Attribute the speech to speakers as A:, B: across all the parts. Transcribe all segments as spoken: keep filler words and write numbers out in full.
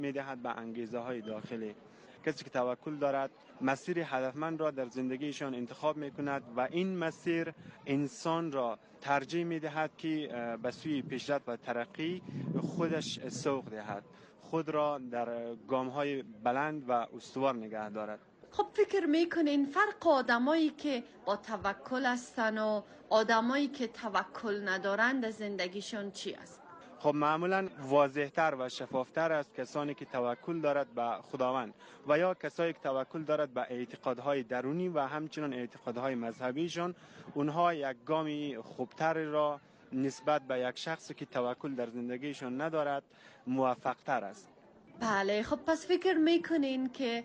A: می‌دهد به انگیزه های داخلی. کسی که توکل دارد مسیر هدفمند را در زندگیشان انتخاب می‌کند و این مسیر انسان را ترجیح می‌دهد که به سوی پیشرفت و ترقی خودش سوق دهد، خود را در گام‌های بلند و استوار نگه دارد.
B: خب فکر میکنین فرق آدمایی که با توکل هستن و آدمایی که توکل ندارند در زندگیشون چی است؟
A: خب معمولا واضح‌تر و شفافتر است کسانی که توکل دارد به خداوند و یا کسایی که توکل دارد به اعتقادهای درونی و همچنین اعتقادهای مذهبیشون، اونها یک گامی خوبتر را نسبت به یک شخصی که توکل در زندگیشون ندارد موفق‌تر است.
B: بله، خب پس فکر میکنین که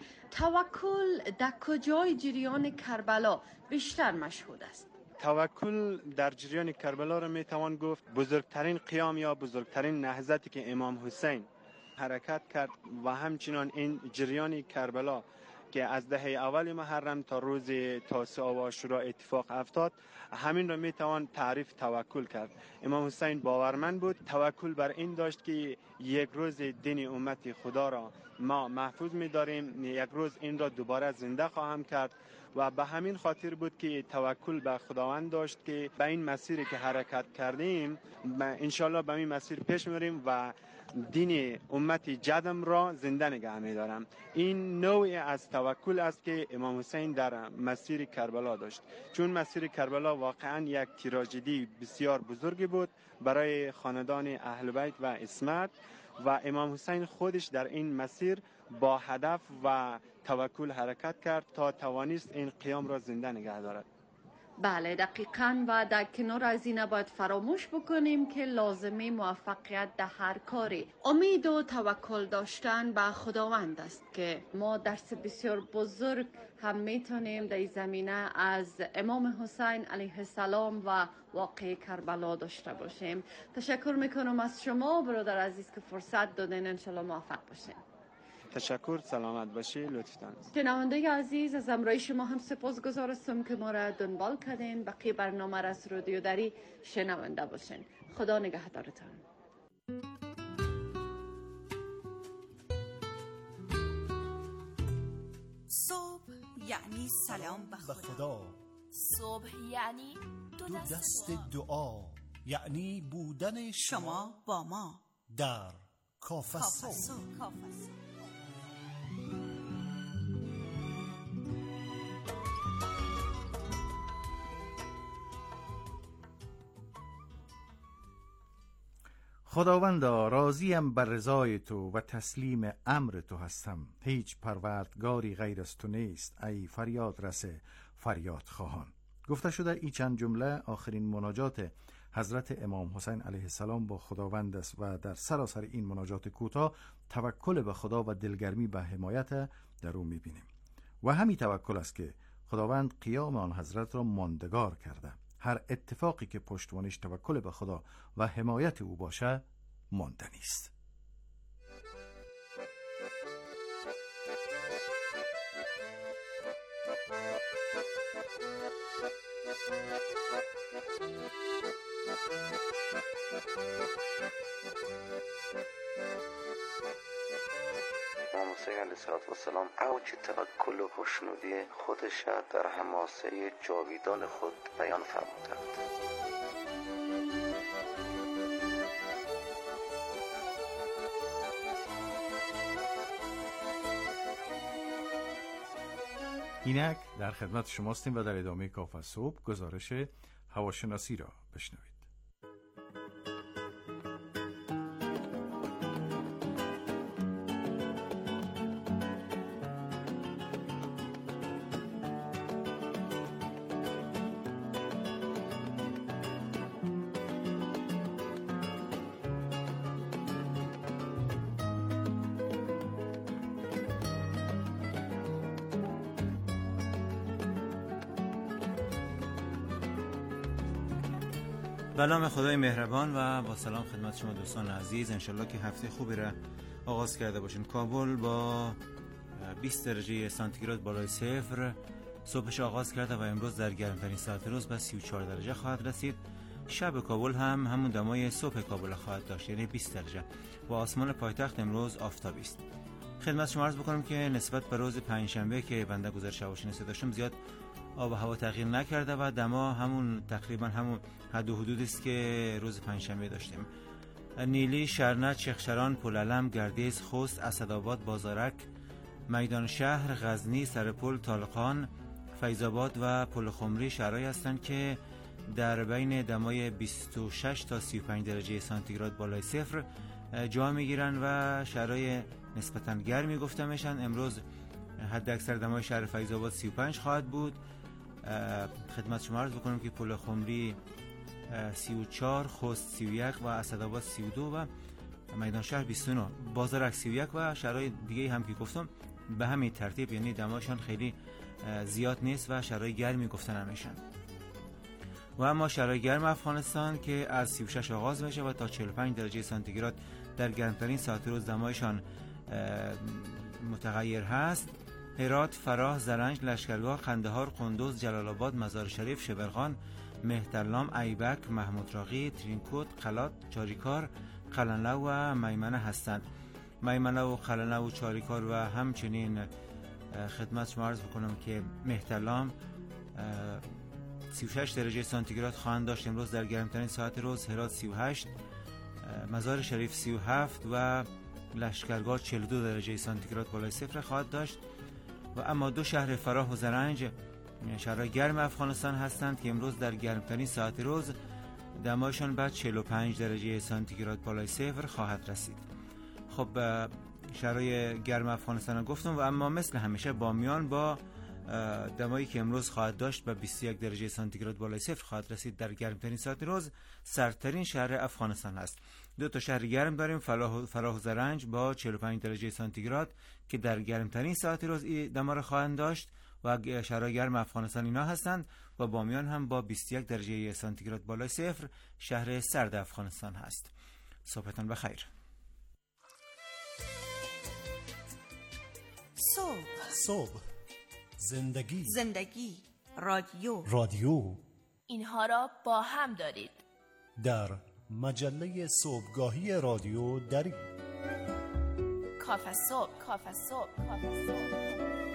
B: توکل در کجای جریان کربلا بیشتر مشهود است؟
A: توکل در جریان کربلا را میتوان گفت بزرگترین قیام یا بزرگترین نهضتی که امام حسین حرکت کرد و همچنان این جریان کربلا که از دهه اول محرم تا روز تاسوعا و عاشورا اتفاق افتاد، همین را میتوان تعریف توکل کرد. امام حسین باورمند بود، توکل بر این داشت که یک روز دین امت خدا را ما محفوظ می‌داریم، یک روز این را دوباره زنده خواهم کرد و به همین خاطر بود که توکل به خداوند داشت که به این مسیری که حرکت کردیم انشالله به این مسیر پیش میریم و دین امت جدم را زنده نگه می‌دارم. این نوعی از توکل است که امام حسین در مسیر کربلا داشت، چون مسیر کربلا واقعا یک تراژدی بسیار بزرگی بود برای خاندان اهل بیت و عصمت و امام حسین خودش در این مسیر با هدف و توکل حرکت کرد تا توانست این قیام را زنده نگه دارد.
B: بله دقیقاً، و در کنار از این باید فراموش بکنیم که لازمه موفقیت در هر کاری امید و توکل داشتن به خداوند است که ما درس بسیار بزرگ هم میتونیم در این زمینه از امام حسین علیه السلام و واقعه کربلا داشته باشیم. تشکر میکنم از شما برادر عزیز که فرصت دادین، انشالله موفق باشین.
A: تشکر، سلامت باشی، لطفتان.
B: شنونده عزیز، از همراهی شما هم سپاسگزار هستم که ما را دنبال کردین. بقیه برنامه را از رادیو دری شنونده باشین. خدا نگهدارتان.
C: صبح یعنی سلام به خدا.
D: صبح یعنی دو دست,
C: دست
D: دعا.
C: یعنی بودن شما با ما
D: در کافه صبح.
E: خداوندا راضیم بر رضای تو و تسلیم امر تو هستم، هیچ پروردگاری غیر از تو نیست، ای فریاد رسه فریاد خواهان. گفته شده این چند جمله آخرین مناجات حضرت امام حسین علیه السلام با خداوند است و در سراسر این مناجات کوتاه توکل به خدا و دلگرمی به حمایت در او میبینیم و همین توکل است که خداوند قیام آن حضرت را ماندگار کرده. هر اتفاقی که پشتوانش توکل به خدا و حمایت او باشه ماندنی است.
F: امام حسین علیه السلام اوج توکل و خوشنودی خودش در حماسه جاویدان خود بیان فرمودند.
E: اینک در خدمت شما هستیم و در ادامه کافه صبح گزارش هواشناسی را بشنوید.
G: به نام خدای مهربان و با سلام خدمت شما دوستان عزیز. انشالله که هفته خوبی را آغاز کرده باشین. کابل با بیست درجه سانتیگراد بالای صفر صبحش آغاز کرده و امروز در گرمترین ساعت روز به سی و چهار درجه خواهد رسید شب کابل هم همون دمای صبح کابل خواهد داشت، یعنی بیست درجه و آسمان پایتخت امروز آفتابی است. خدمت شما عرض بکنم که نسبت به روز پنجشنبه که بنده گزارش هواشناسی داشتم زیاد آب و هوا تغییر نکرده و دما همون تقریبا همون حد و حدودی است که روز پنجشنبه داشتیم. نیلی، شرنت، شیخچران، پلعلم، گردیز، خوست، اسدآباد، بازارک، میدان شهر، غزنی، سرپل، طالقان، فیض‌آباد و پل خمری شهرهایی هستند که در بین دمای بیست و شش تا سی و پنج درجه سانتیگراد بالای صفر جا میگیرن و شهرهای نسبتاً گرمی گفته میشن. امروز حد اکثر دمای شهر فیض‌آباد سی و پنج خواهد بود. خدمت شما عرض بکنم که پل خمری سی و چهار، خوست سی و یک و اسدآباد سی و دو و میدان شهر بیست و نه، بازارک سی و یک و شهرهای دیگه هم که گفتم به همین ترتیب، یعنی دماشان خیلی زیاد نیست و شهرهای گرمی گفته نمیشن. و اما شهرهای گرم افغانستان که از سی و شش آغاز میشه و تا چهل و پنج درجه سانتیگراد در گرمترین ساعت روز دمایشان متغیر هست. هرات، فراه، زرنج، لشکرگاه، قندهار، قندوز، جلال آباد، مزار شریف، شبرغان، مهترلام، ایبک، محمود راقی، ترینکوت، قلات، چاریکار، قلنلو و میمنه هستند. میمنه و قلنلو و چاریکار و همچنین خدمت شما عرض بکنم که مهترلام سی و شش درجه سانتیگراد خواهند داشت امروز در گرمترین ساعت روز. هرات سی و هشت، مزار شریف سی و هفت و لشکرگاه چهل و دو درجه سانتیگراد بالای صفر خواهد داشت. و اما دو شهر فراه و زرنج شهرهای گرم افغانستان هستند که امروز در گرمترین ساعت روز دمایشان بعد چهل و پنج درجه سانتیگراد بالای صفر خواهد رسید. خب شهرهای گرم افغانستان گفتم و اما مثل همیشه بامیان با دمایی که امروز خواهد داشت به بیست و یک درجه سانتیگراد بالای صفر خواهد رسید در گرمترین ساعت روز سردترین شهر افغانستان است. دو تا شهر گرم داریم، فراه و زرنج با چهل و پنج درجه سانتیگراد که در گرمترین ساعت روز دما را خواهند داشت و شهرهای گرم افغانستان اینا هستند و بامیان هم با بیست و یک درجه سانتیگراد بالای صفر شهر سرد افغانستان هست. صبحتان بخیر.
C: صبح
D: صبح، زندگی،
C: زندگی، رادیو
D: رادیو،
H: اینها را با هم دارید
D: در مجله صبحگاهی رادیو دری.
H: کافه صبح، کافه صبح، کافه صبح.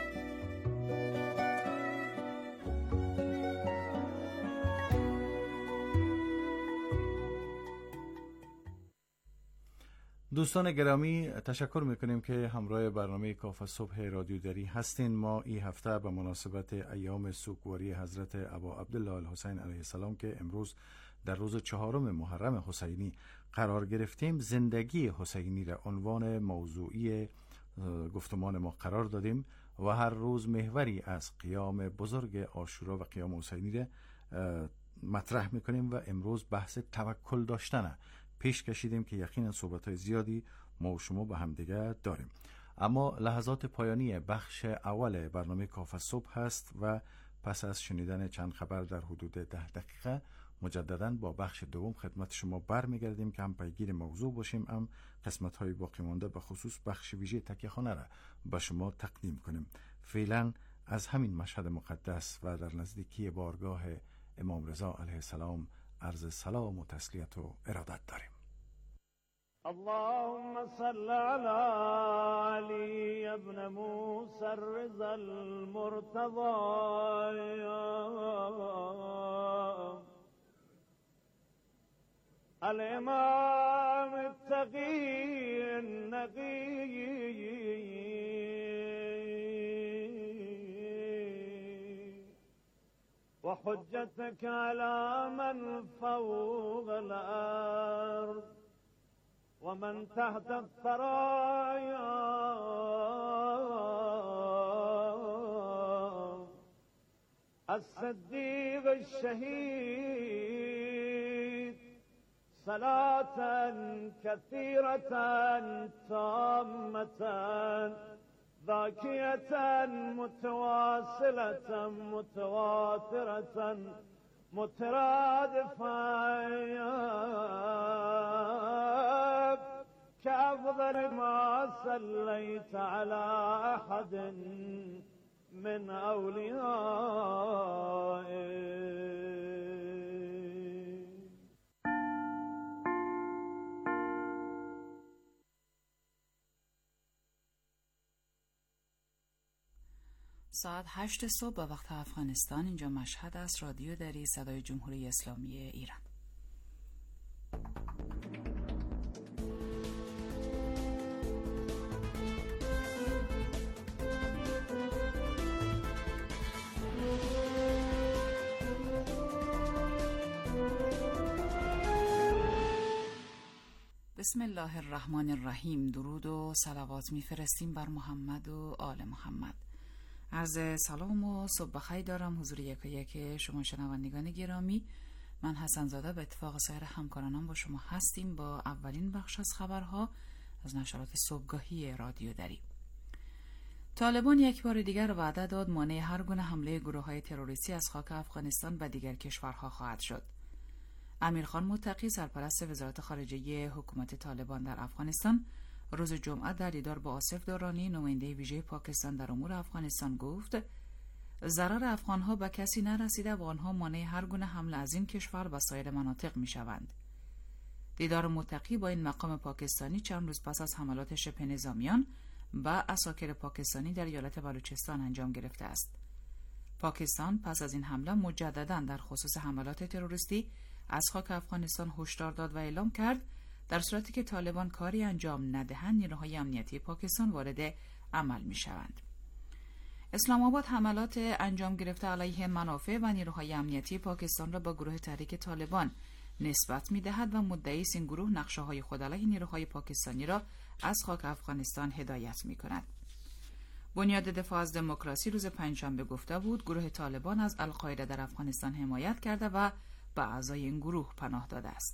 E: دوستان گرامی، تشکر میکنیم که همراه برنامه کافه صبح رادیو دری هستین. ما این هفته به مناسبت ایام سوگواری حضرت ابا عبدالله الحسین علیه السلام که امروز در روز چهارم محرم حسینی قرار گرفتیم، زندگی حسینی را عنوان موضوعی گفتمان ما قرار دادیم و هر روز محوری از قیام بزرگ عاشورا و قیام حسینی را مطرح میکنیم و امروز بحث توکل داشتنه پیش کشیدیم که یقینا صحبت‌های زیادی ما و شما با هم دیگه داریم. اما لحظات پایانی بخش اول برنامه کافه صبح هست و پس از شنیدن چند خبر در حدود ده دقیقه مجددا با بخش دوم خدمت شما برمیگردیم که هم پیگیر موضوع باشیم، هم قسمت‌های باقی مانده به خصوص بخش ویژه تکیه‌خانه را به شما تقدیم کنیم. فعلا از همین مشهد مقدس و در نزدیکی بارگاه امام رضا علیه السلام عرض سلام و تسلیت و ارادت داریم.
I: اللهم صل على علي ابن موسى الرضا المرتضى الامام التقي النقي وحجتك على من فوق الأرض ومن تحت الثرايا الصديق الشهيد صلاة كثيرة تامة ذاكية متواصلة متواترة مترادفة كأفضل ما صليت على أحد من أوليائك
J: ساعت هشت صبح به وقت افغانستان. اینجا مشهد است. رادیو دری، صدای جمهوری اسلامی ایران. بسم الله الرحمن الرحیم. درود و صلوات میفرستیم بر محمد و آل محمد. عرض سلام و صبح بخیر دارم حضور یک و یک شما شنوندگان گرامی. من حسن زاده به اتفاق سایر همکارانم با شما هستیم با اولین بخش از خبرها از نشرات صبحگاهی رادیو دری. طالبان یک بار دیگر وعده داد مانع هر گونه حمله گروه‌های تروریستی از خاک افغانستان به دیگر کشورها خواهد شد. امیرخان متقی سرپرست وزارت خارجه حکومت طالبان در افغانستان روز جمعه در دیدار با آصف دارانی نماینده ویژه پاکستان در امور افغانستان گفت ضرر افغانها به کسی نرسیده و آنها مانع هر گونه حمله از این کشور و سایر مناطق می شوند. دیدار متقی با این مقام پاکستانی چند روز پس از حملات شبه نظامیان به عساکر پاکستانی در ایالت بلوچستان انجام گرفته است. پاکستان پس از این حمله مجددا در خصوص حملات تروریستی از خاک افغانستان هشدار داد و اعلام کرد در صورتی که طالبان کاری انجام ندهند نیروهای امنیتی پاکستان وارد عمل می شوند. اسلام آباد حملات انجام گرفته علیه منافع و نیروهای امنیتی پاکستان را با گروه تحریک طالبان نسبت می دهد و مدعی است این گروه نقشه های خود علیه نیروهای پاکستانی را از خاک افغانستان هدایت می کند. بنیاد دفاع از دموکراسی روز پنجشنبه گفته بود گروه طالبان از القاعده در افغانستان حمایت کرده و به اعضای این گروه پناه داده است.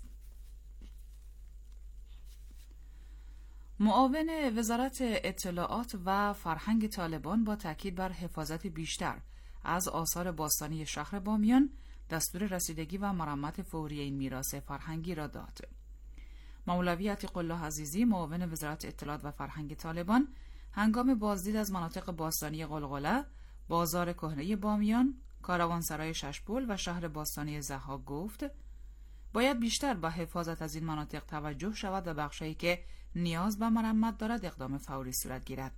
J: معاون وزارت اطلاعات و فرهنگ طالبان با تاکید بر حفاظت بیشتر از آثار باستانی شهر بامیان دستور رسیدگی و مرمت فوری این میراث فرهنگی را داد. مولوی عتیق الله عزیزی معاون وزارت اطلاعات و فرهنگ طالبان هنگام بازدید از مناطق باستانی قلقله، بازار کهنه بامیان، کاروانسرای ششپول و شهر باستانی ضحاک گفت باید بیشتر به حفاظت از این مناطق توجه شود و بخشایی که نیاز به مرمت دارد اقدام فوری صورت گیرد.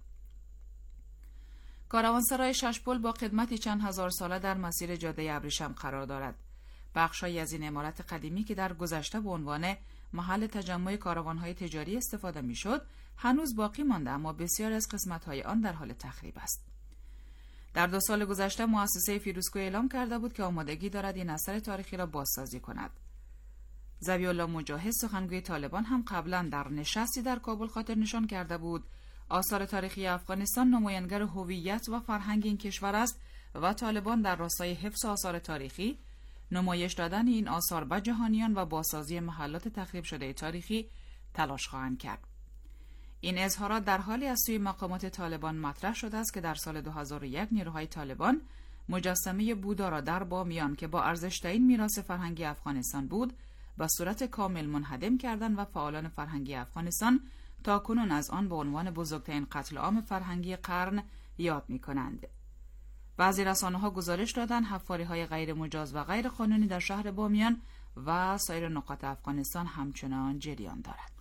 J: کاروانسرای ششپول با خدمتی چند هزار ساله در مسیر جاده ابریشم قرار دارد. بخشایی از این عمارت قدیمی که در گذشته به عنوان محل تجمع کاروانهای تجاری استفاده میشد، هنوز باقی مانده اما بسیار از قسمت‌های آن در حال تخریب است. در دو سال گذشته مؤسسه فیروزکو اعلام کرده بود که آمادگی دارد این اثر تاریخی را بازسازی کند. ذبیح الله مجاهد سخنگوی طالبان هم قبلا در نشستی در کابل خاطر نشان کرده بود آثار تاریخی افغانستان نمایانگر هویت و فرهنگ این کشور است و طالبان در راستای حفظ آثار تاریخی، نمایش دادن این آثار به جهانیان و بازسازی محلات تخریب شده تاریخی تلاش خواهند کرد. این اظهارات در حالی از سوی مقامات طالبان مطرح شده است که در سال دو هزار و یک نیروهای طالبان مجسمه بودا را در بامیان که با ارزش‌ترین میراث فرهنگی افغانستان بود به صورت کامل منهدم کردند و فعالان فرهنگی افغانستان تاکنون از آن به عنوان بزرگترین قتل عام فرهنگی قرن یاد می‌کنند. بعضی رسانه‌ها گزارش دادند حفاری‌های غیر مجاز و غیر قانونی در شهر بامیان و سایر نقاط افغانستان همچنان جریان دارد.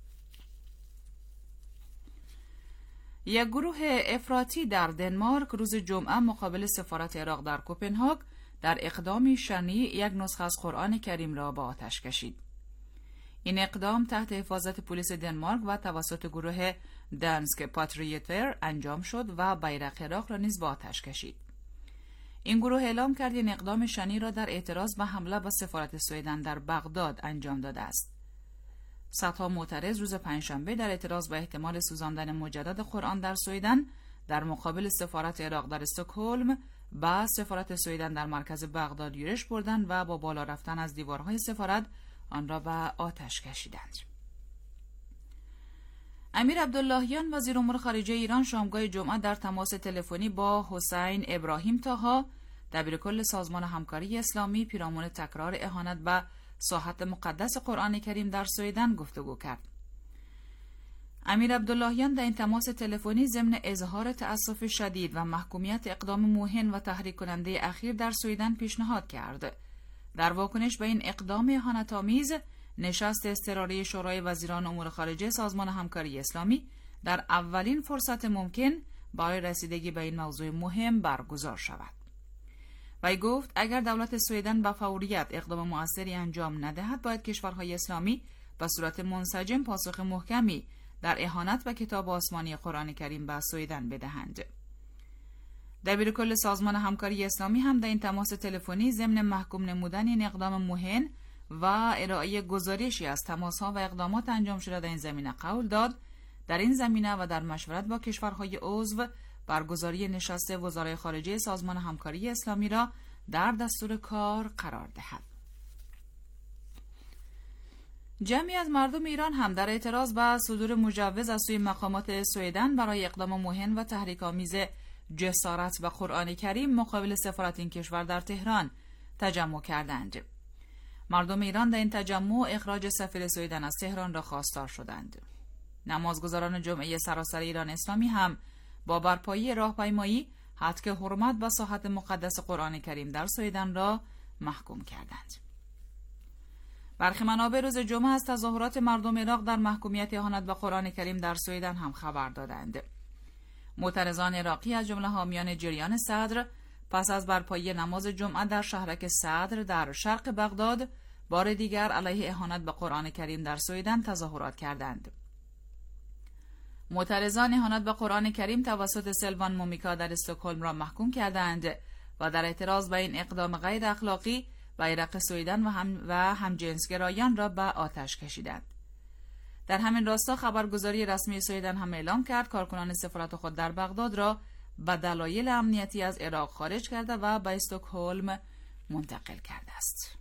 J: یک گروه افراطی در دنمارک روز جمعه مقابل سفارت عراق در کوپنهاگ در اقدامی شنی یک نسخه از قرآن کریم را به آتش کشید. این اقدام تحت حفاظت پلیس دنمارک و توسط گروه دانسک پاتریوتر انجام شد و بیرق عراق را نیز به آتش کشید. این گروه اعلام کرد این اقدام شنی را در اعتراض به حمله به سفارت سوئدن در بغداد انجام داده است. صدها معترض روز پنجشنبه در اعتراض به احتمال سوزاندن مجدد قرآن در سوئدن در مقابل سفارت عراق در استکهلم با سفارت سوئدن در مرکز بغداد یورش بردند و با بالا رفتن از دیوارهای سفارت آن را به آتش کشیدند. امیر عبداللهیان وزیر امور خارجه ایران شامگاه جمعه در تماس تلفنی با حسین ابراهیم طاها دبیرکل سازمان همکاری اسلامی پیرامون تکرار اهانت به ساحت مقدس قرآن کریم در سوئدن گفتگو کرد. امیر عبداللهیان در این تماس تلفنی ضمن اظهار تأسف شدید و محکومیت اقدام موهن و تحریک کننده اخیر در سوئدن پیشنهاد کرد. در واکنش به این اقدام اهانت‌آمیز، نشست اضطراری شورای وزیران امور خارجه سازمان همکاری اسلامی در اولین فرصت ممکن برای رسیدگی به این موضوع مهم برگزار شود. وی گفت اگر دولت سوئدن با فوریت اقدام مؤثری انجام ندهد، باید کشورهای اسلامی به صورت منسجم پاسخ محکمی در اهانت به کتاب آسمانی قرآن کریم به سوئدن بدهند. دبیرکل سازمان همکاری اسلامی هم در این تماس تلفنی ضمن محکوم نمودن این اقدام مهم و ارائه گزارشی از تماس‌ها و اقدامات انجام شده در این زمینه قول داد در این زمینه و در مشورت با کشورهای عضو برگزاری نشست وزرای خارجه سازمان همکاری اسلامی را در دستور کار قرار دهد. جمعی از مردم ایران هم در اعتراض به صدور مجوز از سوی مقامات سوئدن برای اقدام مهم و تحریک‌آمیز جسارت به قرآن کریم مقابل سفارت این کشور در تهران تجمع کردند. مردم ایران در این تجمع اخراج سفیر سوئدن از تهران را خواستار شدند. نمازگزاران جمعه سراسر ایران اسلامی هم با برپایی راهپیمایی حد حرمت به ساحت مقدس قرآن کریم در سوئدن را محکوم کردند. برخی منابع روز جمعه از تظاهرات مردم عراق در محکومیت اهانت به قرآن کریم در سوئدن هم خبر دادند. معترضان عراقی از جمله حامیان جریان صدر پس از برپایی نماز جمعه در شهرک صدر در شرق بغداد بار دیگر علیه اهانت به قرآن کریم در سوئدن تظاهرات کردند. معترضان اهانت به قرآن کریم توسط سلوان مومیکا در استکهلم را محکوم کردند و در اعتراض به این اقدام غیر اخلاقی بیرق سوئدن و هم و همجنسگرایان را به آتش کشیدند. در همین راستا خبرگزاری رسمی سوئدن هم اعلام کرد کارکنان سفارت خود در بغداد را به دلایل امنیتی از عراق خارج کرده و به استکهلم منتقل کرده است.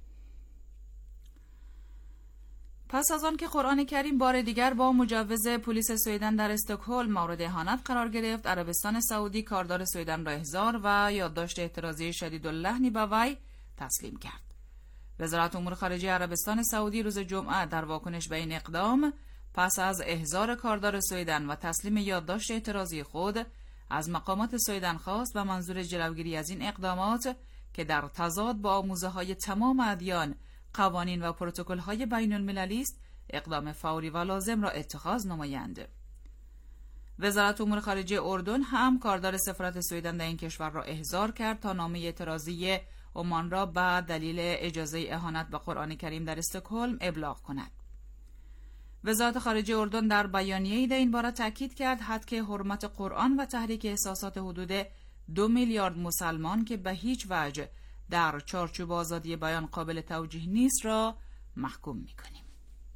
J: پس از آن که قرآن کریم بار دیگر با مجوز پلیس سوئدن در استکهلم مورد اهانت قرار گرفت، عربستان سعودی کاردار سوئدن را احضار و یادداشت اعتراضی شدیداللحنی به وی تسلیم کرد. وزارت امور خارجه عربستان سعودی روز جمعه در واکنش به این اقدام پس از احضار کاردار سوئدن و تسلیم یادداشت اعتراضی خود از مقامات سوئدن خواست و منظور جلوگیری از این اقدامات که در تضاد با آموزه‌های تمام ادیان، قوانین و پروتکل‌های بین‌المللی است، اقدام فوری و لازم را اتخاذ نمایند. وزارت امور خارجه اردن هم کاردار سفارت سوئدن در این کشور را احضار کرد تا نامه اعتراضی عمان را به دلیل اجازه اهانت به قرآن کریم در استکهلم ابلاغ کند. وزارت خارجه اردن در بیانیه‌ای در این باره تاکید کرد حد که حرمت قرآن و تحریک احساسات حدود دو میلیارد مسلمان که به هیچ وجه در چارچوب آزادی بیان قابل توجیه نیست را محکوم می‌کنیم.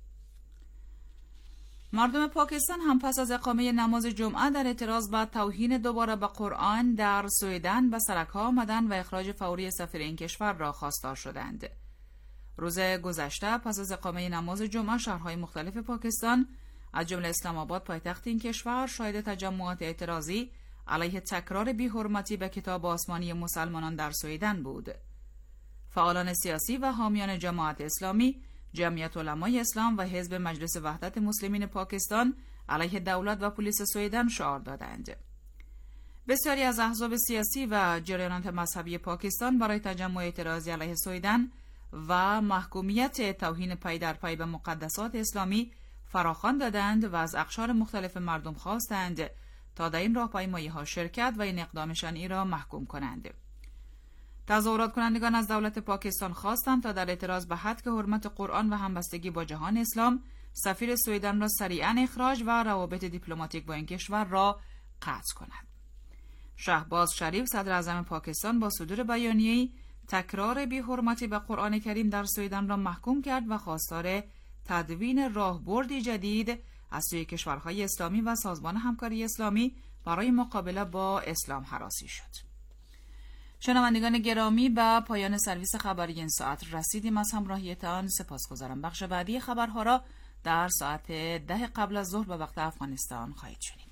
J: مردم پاکستان هم پس از اقامه نماز جمعه در اعتراض به توهین دوباره به قرآن در سوئدن به سرک‌ها آمدند و اخراج فوری سفیر این کشور را خواستار شدند. روز گذشته پس از اقامه نماز جمعه شهرهای مختلف پاکستان از جمله اسلام آباد پایتخت این کشور شاهد تجمعات اعتراضی علیه تکرار بی‌حرمتی به کتاب آسمانی مسلمانان در سوئدن بود. فعالان سیاسی و حامیان جماعت اسلامی، جمعیت علمای اسلام و حزب مجلس وحدت مسلمین پاکستان علیه دولت و پلیس سوئدن شعار دادند. بسیاری از احزاب سیاسی و جریانات مذهبی پاکستان برای تجمع اعتراضی علیه سوئدن و محکومیت توهین پی در پی به مقدسات اسلامی فراخوان دادند و از اقشار مختلف مردم خواستند تا در این راهپیمایی‌ها شرکت و این اقدام شنیع را محکوم کنند. تظاهرات کنندگان از دولت پاکستان خواستند تا در اعتراض به حد که حرمت قرآن و همبستگی با جهان اسلام سفیر سوئدن را سریعاً اخراج و روابط دیپلماتیک با این کشور را قطع کند. شهباز شریف صدر اعظم پاکستان با صدور بیانیه‌ای تکرار بی‌حرمتی به قرآن کریم در سوئدن را محکوم کرد و خواستار تدوین راهبردی جدید از سوی کشورهای اسلامی و سازمان همکاری اسلامی برای مقابله با اسلام هراسی شد. شنوندگان گرامی، به پایان سرویس خبری این ساعت رسیدیم. از همراهیتان سپاسگزارم. بخش بعدی خبرها را در ساعت ده قبل از ظهر به وقت افغانستان خواهید شنید.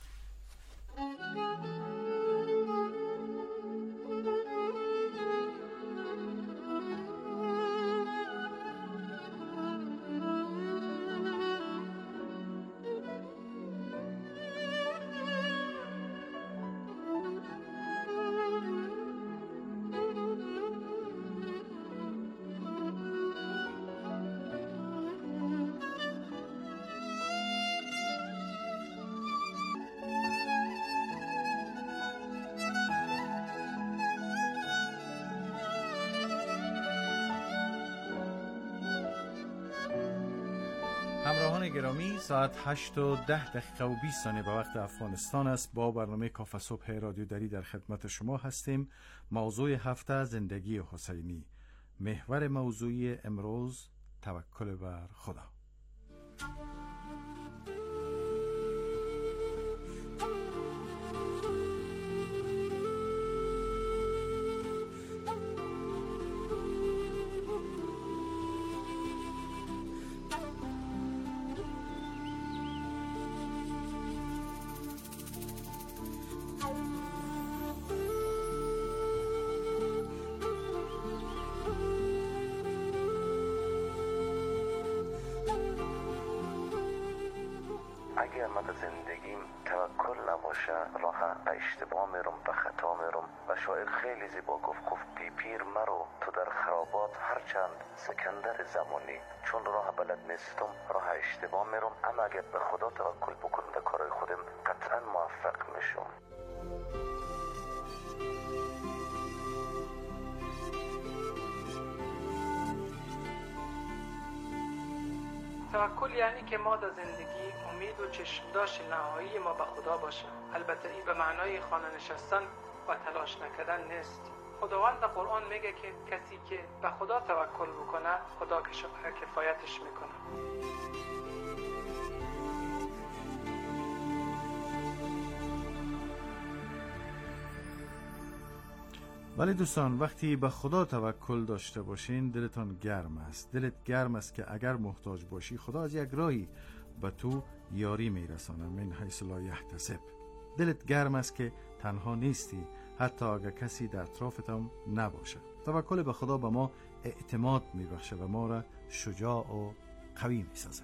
E: گرامی، ساعت هشت و ده دقیقه و بیست ثانیه به وقت افغانستان است. با برنامه کافه صبح رادیو دری در خدمت شما هستیم. موضوع هفته زندگی حسینی. محور موضوعی امروز توکل بر خدا.
F: اگر من زندگیم توکل نباشه، راه به اشتباه میرم، به خطا میرم. و شاعر خیلی زیبا گفت گفت بی پیر مرو تو در خرابات، هرچند سکندر زمانی، چون راه بلد نیستم راه اشتباه میرم. اما اگر به خدا توکل بکنم در کارهای خودم قطعا موفق میشم.
K: توکل یعنی که ما در زندگی امید و چشمداشت نهایی ما به خدا باشه. البته این به معنای خانه نشستن و تلاش نکردن نیست. خداوند در قرآن میگه که کسی که به خدا توکل بکنه خدا کفایتش میکنه.
E: ولی دوستان، وقتی به خدا توکل داشته باشین دلتان گرم است. دلت گرم است که اگر محتاج باشی خدا از یک راهی به تو یاری میرسانه، من حیث لا یحتسب. دلت گرم است که تنها نیستی، حتی اگر کسی در اطرافت هم نباشه. توکل به خدا به ما اعتماد میبخشه و ما را شجاع و قوی میسازه.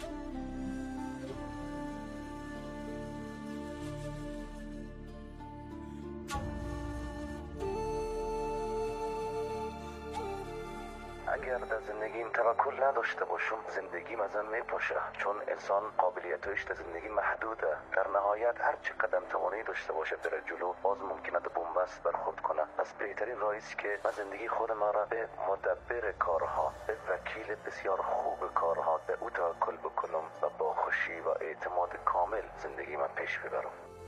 F: اگر در زندگیم توکل نداشته باشم زندگیم ازم میپاشه، چون انسان قابلیتش در زندگی محدوده. در نهایت هر چه قدم توانی داشته باشه بره جلو، باز ممکنه به بنبست برخورد کنه. پس بهترین راهی است که من زندگی خود ما را به مدبر کارها، به وکیل بسیار خوب کارها، به او توکل بکنم و با خوشی و اعتماد کامل زندگی من پیش ببرم.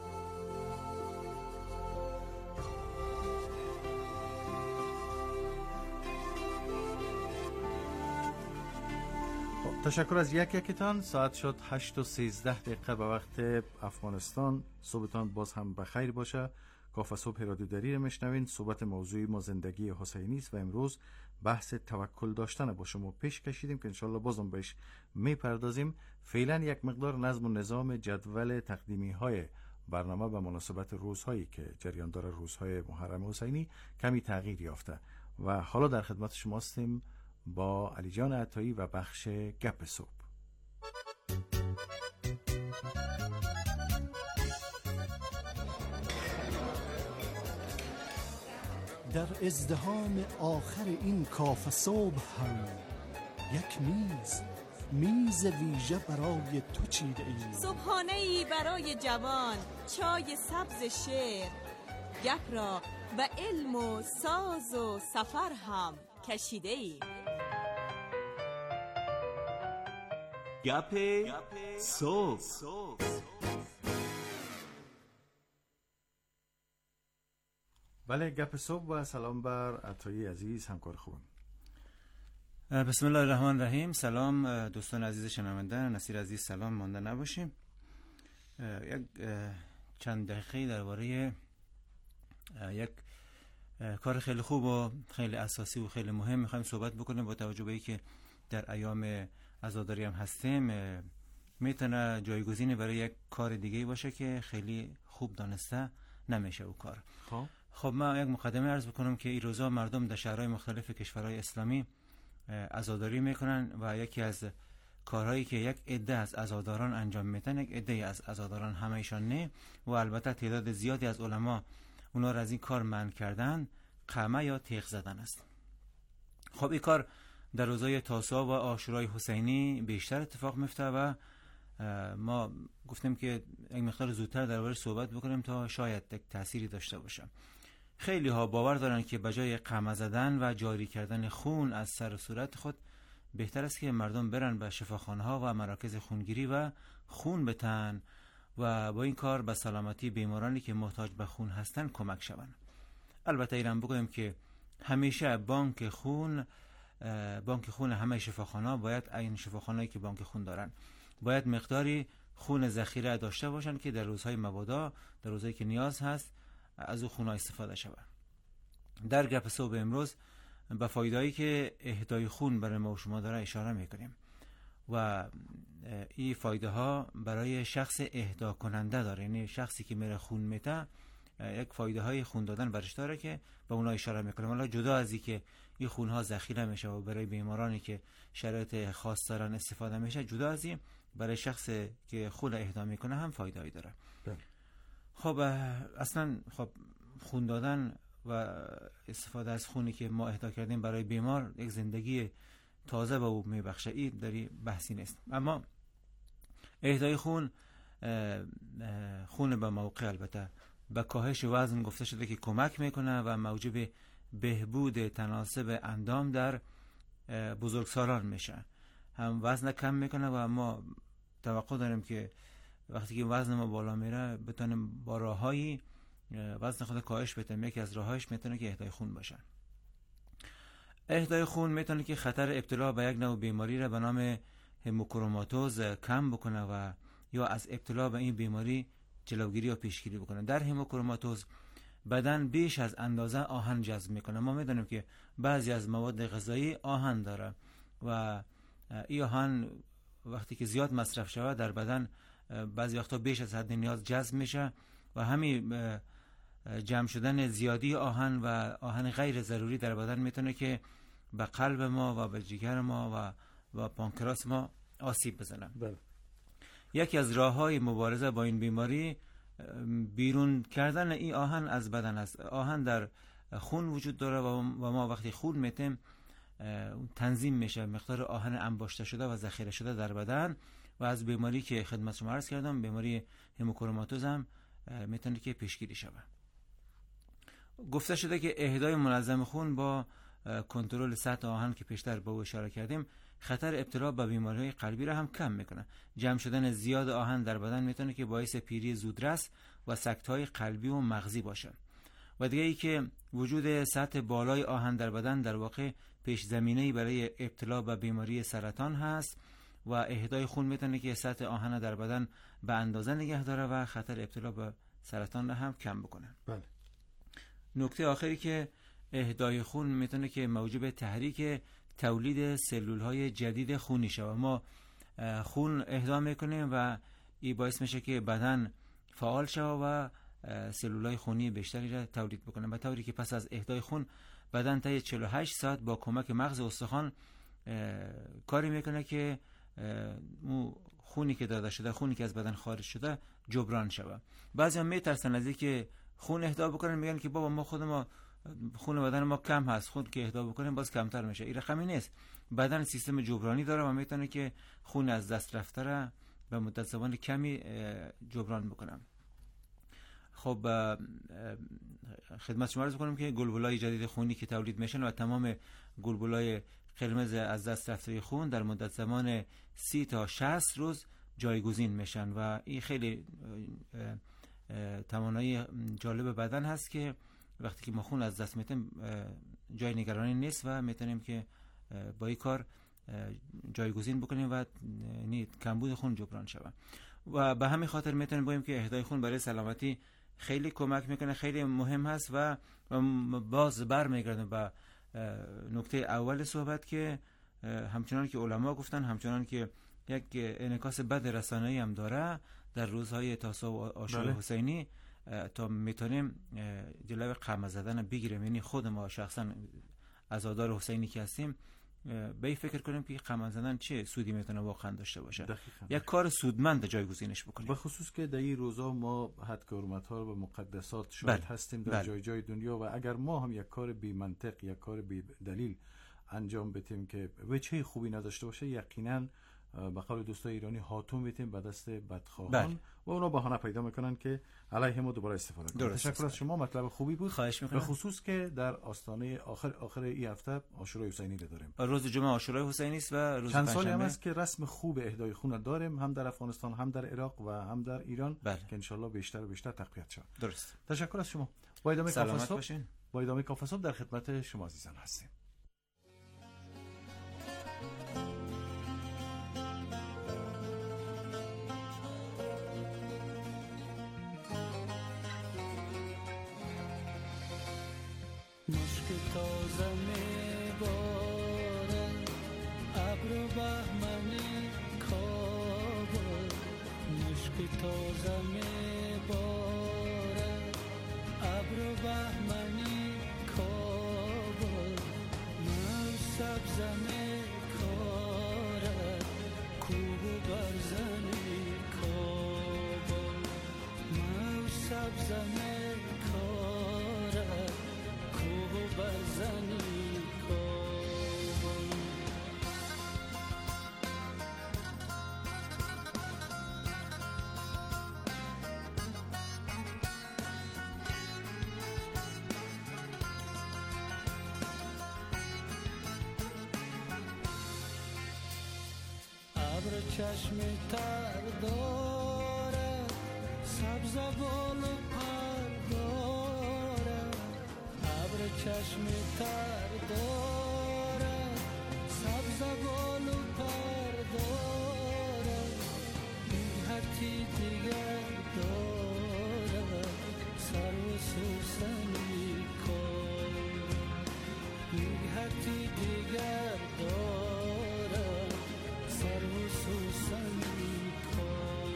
E: تشکر از یک یکتان. ساعت شد هشت و سیزده دقیقه به وقت افغانستان. صبحتان باز هم بخیر باشه. کافه صبح رادیو دری رو میشنوین. صحبت موضوعی ما زندگی حسینی است و امروز بحث توکل داشتن با شما پیش کشیدیم که انشالله بازم بهش میپردازیم. فعلا یک مقدار نظم و نظام جدول تقدیمی های برنامه به مناسبت روزهایی که جریان داره، روزهای محرم حسینی، کمی تغییر یافته و حالا در خدمت شما هستیم با علی جان عطایی و بخش گپ صبح.
D: در ازدحام آخر این کافه صبح هم یک میز میز ویژه برای تو چیده ایم.
L: صبحانه‌ای برای جوان، چای سبز شعر، گپ را و علم و ساز و سفر هم کشیده ایم.
M: گپ صبح.
E: بله، گپ صبح و سلام بر عطایی عزیز، همکار خوبم.
G: بسم الله الرحمن الرحیم. سلام دوستان عزیز شنونده. نصیر عزیز سلام مانده نباشیم. یک چند دقیقه درباره یک کار خیلی خوب و خیلی اساسی و خیلی مهم میخوایم صحبت بکنیم. با توجه به اینکه در ایام عزاداری هم هستیم، میتونه جایگزینی برای یک کار دیگه باشه که خیلی خوب دانسته نمیشه او کار.
E: خب
G: خب من یک مقدمه عرض بکنم که این روزا مردم در شهرهای مختلف کشورهای اسلامی عزاداری میکنن و یکی از کارهایی که یک عده از عزاداران انجام میدن، یک عده از عزاداران، همه ایشان نه و البته تعداد زیادی از علما اونا را از این کار منع کردن، قمه یا تیغ زدن است. خب این کار در روزهای تاسوعا و عاشورای حسینی بیشتر اتفاق میفته و ما گفتیم که یک مقدار زودتر درباره صحبت بکنیم تا شاید یک تأثیری داشته باشه. خیلی ها باور دارن که بجای قمه زدن و جاری کردن خون از سر و صورت خود بهتر است که مردم برن به شفاخانه ها و مراکز خونگیری و خون بتن و با این کار به سلامتی بیمارانی که محتاج به خون هستند کمک شوند. البته ایران بگویم که همیشه بانک خون بانک خون همه شفاخانه ها باید این شفاخانه‌ای که بانک خون دارن باید مقداری خون ذخیره داشته باشند که در روزهای مبادا، در روزهایی که نیاز هست از او خون استفاده شود. در گپ صبح امروز به فایده‌ای که اهدای خون برای ما و شما داره اشاره میکنیم و این فایده ها برای شخص اهدا کننده داره، یعنی شخصی که میره خون میته یک فایده های خون دادن برش داره که به اونا اشاره میکنیم. حالا جدا از این که این خون ها ذخیره میشه و برای بیمارانی که شرایط خاص دارن استفاده میشه، جدا از این برای شخص که خون اهدا میکنه هم فایده هایی داره. بله. خب اصلا خب خون دادن و استفاده از خونی که ما اهدا کردیم برای بیمار یک زندگی تازه به او میبخشه، این داری بحثی نیست. اما اهدای خون خون به موقع البته به کاهش وزن گفته شده که کمک میکنه و موجب بهبود تناسب اندام در بزرگسالان میشه، هم وزن کم میکنه و ما توقع داریم که وقتی که وزن ما بالا میره بتونیم با راههایی وزن خود کاهش بدیم. یکی از راههایش میتونه که اهدای خون باشه. اهدای خون میتونه که خطر ابتلا به یک نوع بیماری را به نام هموکروماتوز کم بکنه و یا از ابتلا به این بیماری جلوگیری و پیشگیری بکنه. در هموکروماتوز بدن بیش از اندازه آهن جذب میکنه. ما میدونیم که بعضی از مواد غذایی آهن داره و این آهن وقتی که زیاد مصرف شود در بدن بعضی وقتا بیش از حد نیاز جذب میشه و همین جمع شدن زیادی آهن و آهن غیر ضروری در بدن میتونه که به قلب ما و به جگر ما و و پانکراس ما آسیب بزنه. بله. یکی از راه‌های مبارزه با این بیماری بیرون کردن این آهن از بدن است. آهن در خون وجود داره و ما وقتی خون میتیم تنظیم میشه مقدار آهن انباشته شده و ذخیره شده در بدن و از بیماری که خدمت شما عرض کردم، بیماری هموکروماتوز هم میتونه که پیشگیری شود. گفته شده که اهدای منظم خون با کنترل سطح آهن که پیشتر به او اشاره کردیم خطر ابتلا به بیماری‌های قلبی را هم کم میکنه. جمع شدن زیاد آهن در بدن میتونه که باعث پیری زودرس و سکته‌های قلبی و مغزی باشه. و دیگه ای که وجود سطح بالای آهن در بدن در واقع پیش زمینه‌ای برای ابتلا به بیماری سرطان هست و اهدای خون میتونه که سطح آهن در بدن به اندازه نگه داره و خطر ابتلا به سرطان را هم کم بکنه. بله. نکته آخری که اهدای خون میتونه که موجب تحریک تولید سلول‌های جدید خونی شود. ما خون اهدا میکنیم و این باعث میشه که بدن فعال شود و سلول‌های خونی بیشتری را تولید بکنه، به طوری که پس از اهدای خون بدن طی چهل و هشت ساعت با کمک مغز استخوان کاری میکنه که خونی که داده شده، خونی که از بدن خارج شده جبران شود. بعضی هم میترسن از اینکه خون اهدا بکنن، میگن که بابا ما خود ما خون بدن ما کم هست، خون که اهدا بکنیم باز کمتر میشه. این رقمی نیست. بدن سیستم جبرانی داره و میتونه که خون از دست رفته را به مدت زمان کمی جبران بکنم. خب خدمت شما عرض کنم که گلبولای جدید خونی که تولید میشن و تمام گلبولای قرمز از دست رفته خون در مدت زمان سی تا شصت روز جایگزین میشن و این خیلی توانایی جالب بدن هست که وقتی که ما خون از دست میتیم جای نگرانی نیست و میتونیم که با این کار جایگزین بکنیم و کمبود خون جبران شود. و به همین خاطر میتونیم بگیم که اهدای خون برای سلامتی خیلی کمک میکنه، خیلی مهم هست و باز برمیگردیم به نکته اول صحبت که همچنان که علما گفتن، همچنان که یک انعکاس بد رسانه‌ای هم داره در روزهای تاسوع و عاشورا حسینی تا میتونیم جلوی قمع زدن بگیریم. یعنی خود ما شخصا عزادار حسینی که هستیم به این فکر کنیم که قمع زدن چه سودی میتونه واقعا داشته باشه. دقیقا. یک کار سودمند جایگزینش بکنیم.
E: به خصوص که در این روزا ما حد که حرمت‌ها رو به مقدسات شاهد بل. هستیم در بل. جای جای دنیا و اگر ما هم یک کار بی منطق، یک کار بی دلیل انجام بدیم که وجه خوبی نداشته باشه، یقینا به قول دوستای ایرانی هاتون میتیم به دست بدخواهان
G: بله.
E: و اونا بهانه پیدا میکنن که علیه ما دوباره استفاده کنن. تشکر از شما، مطلب خوبی بود.
G: خواهش میکنم.
E: به خصوص که در آستانه آخر آخر این هفته عاشورای حسینی رو داریم.
G: روز جمعه عاشورای حسینی است و روز
E: چند سالی هم
G: پنجشنبه
E: است که رسم خوب اهدای خون داریم، هم در افغانستان هم در عراق و هم در ایران
G: بله.
E: که ان شاء الله بیشتر و بیشتر تقویت شود.
G: درست.
E: تشکر از شما. با ادامه
G: سلامت
E: کافه
G: باشین.
E: با ادامه کافه صبح در خدمت شما عزیزان هستیم.
N: مشک تازه میبارد ابر و بهمنی کابل، مشک تازه میبارد ابر و بهمنی کابل، نو سبزه میکارد کوه و برزنی کابل، نو سبزه میکارد برزنی کابل. ابر چشم تر دارد سبز بال و پر دارد، ابر چشم تر دارد سبز بال و پر دارد، بی‌حدی دیگر دارد سر و سوسنی کار، بی‌حدی دیگر دارد سر و سوسنی کار.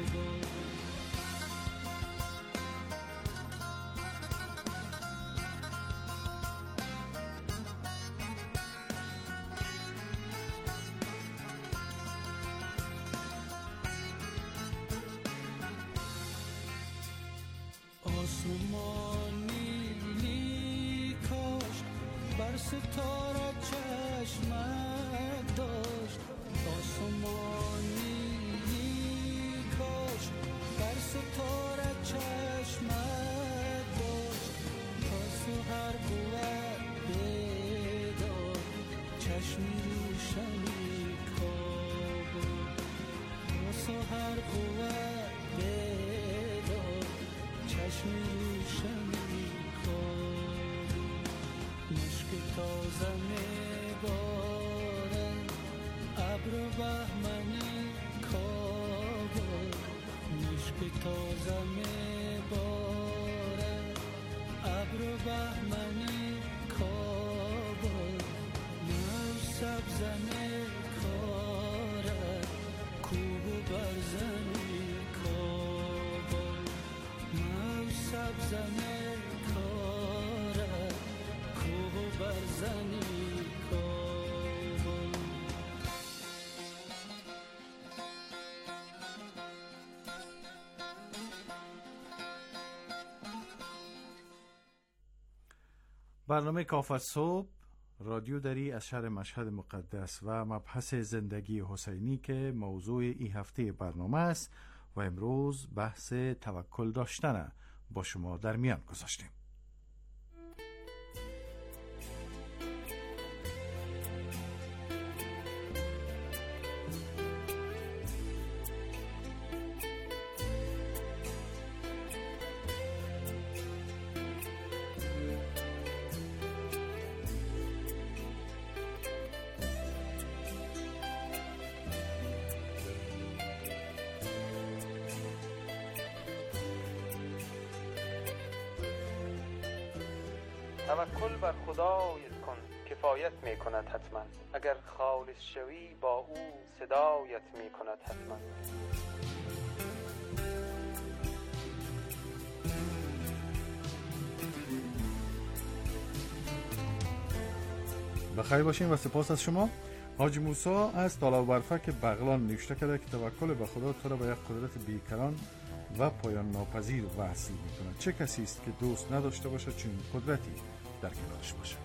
N: آسمانی کاشت بر ستاره چشمک داشت، آسمانی کاشت بر ستاره چشمک داشت، تا سحر بود بیدار چشمی روشنی کابل، تا سحر بود بیدار چشمی روشنی کابل، مشک تازه میبارد ابر و بهمنی کابل، مشک تازه میبارد ابر و بهمنی کابل، نو سبزه میکارد کوه و برزنی کابل، نو سبزه میکارد کوه و برزنی کابل.
E: برنامه کافه صبح رادیو دری از شهر مشهد مقدس و مبحث زندگی حسینی که موضوع این هفته برنامه است و امروز بحث توکل داشتن با شما در میان گذاشتیم.
K: توکل بر خدایت کن کفایت می کند حتما، اگر خالص شوی با او صدایت می کند حتما.
E: بخیر باشین و سپاس از شما. حاج موسی از طالب برفک بغلان نوشته کرده که توکل به خدا تو را به یک قدرت بیکران و پایان ناپذیر وصل می‌کند. چه کسی است که دوست نداشته باشد چنین قدرتی در کنارش باشد؟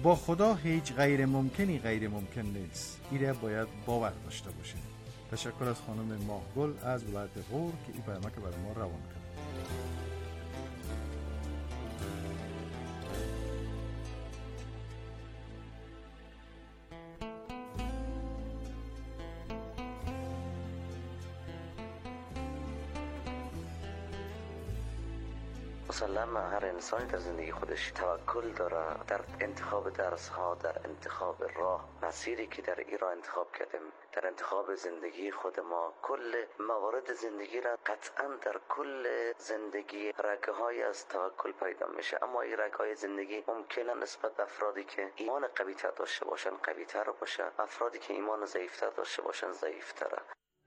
E: با خدا هیچ غیر ممکنی غیر ممکن نیست. ایره باید باور داشته باشیم. تشکر از خانم ماهگل از ولایت غور که این پیامک برای ما روان کرد.
F: مسلما هر انسانی در زندگی خودش توکل داره، در انتخاب درس ها، در انتخاب راه، مسیری که در ایران انتخاب کردیم، در انتخاب زندگی خود ما. کل موارد زندگی را قطعا در کل زندگی رگه های از توکل پیدا میشه، اما این رگه های زندگی ممکنه نسبت به افرادی که ایمان قوی تر داشته باشن قوی تر باشه، افرادی که ایمان ضعیف تر داشته باشن ضعیف تره.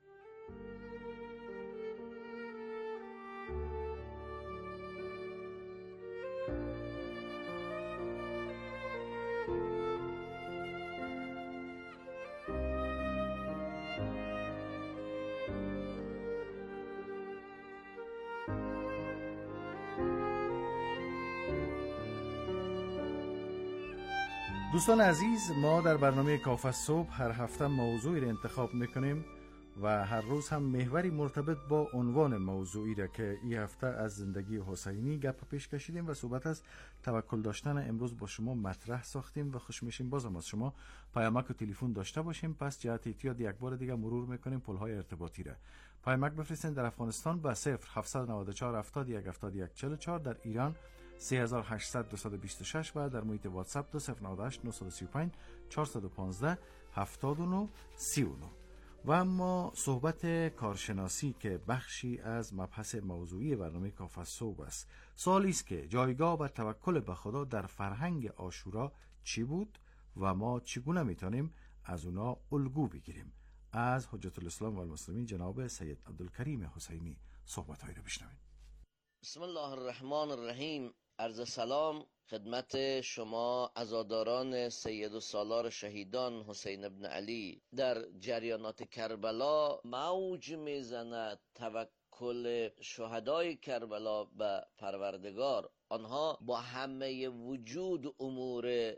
E: دوستان عزیز، ما در برنامه کافه صبح هر هفته موضوعی را انتخاب میکنیم و هر روز هم محوری مرتبط با عنوان موضوعی را که این هفته از زندگی حسینی گپ پیش کشیدیم و صحبت از توکل داشتن امروز با شما مطرح ساختیم و خوش میشیم بازم از شما پیامک و تلفن داشته باشیم. پس جهت احتیاط یک بار دیگه مرور میکنیم پل‌های ارتباطی را. پیامک بفرستین در افغانستان به صفر هفت نه چهار هفتاد و یک هفتاد و یک چهل و چهار، در ایران سه هزار و هشتصد دویست و بیست و شش و در محیط واتساپ دو صفر نه هشت نه سه پنج چهارصد و پانزده هفتاد و نه سی و نه. و اما صحبت کارشناسی که بخشی از مبحث موضوعی برنامه کافه صبح است. سوالی است که جایگاه و توکل به خدا در فرهنگ عاشورا چی بود و ما چگونه میتونیم از اونا الگو بگیریم؟ از حجت الاسلام و المسلمین جناب سید عبدالکریم حسینی صحبت‌هایی رو بشنویم.
O: بسم الله الرحمن الرحیم. عرض سلام خدمت شما عزاداران سید و سالار شهیدان حسین ابن علی. در جریانات کربلا موج میزند توکل شهدای کربلا به پروردگار. آنها با همه وجود امور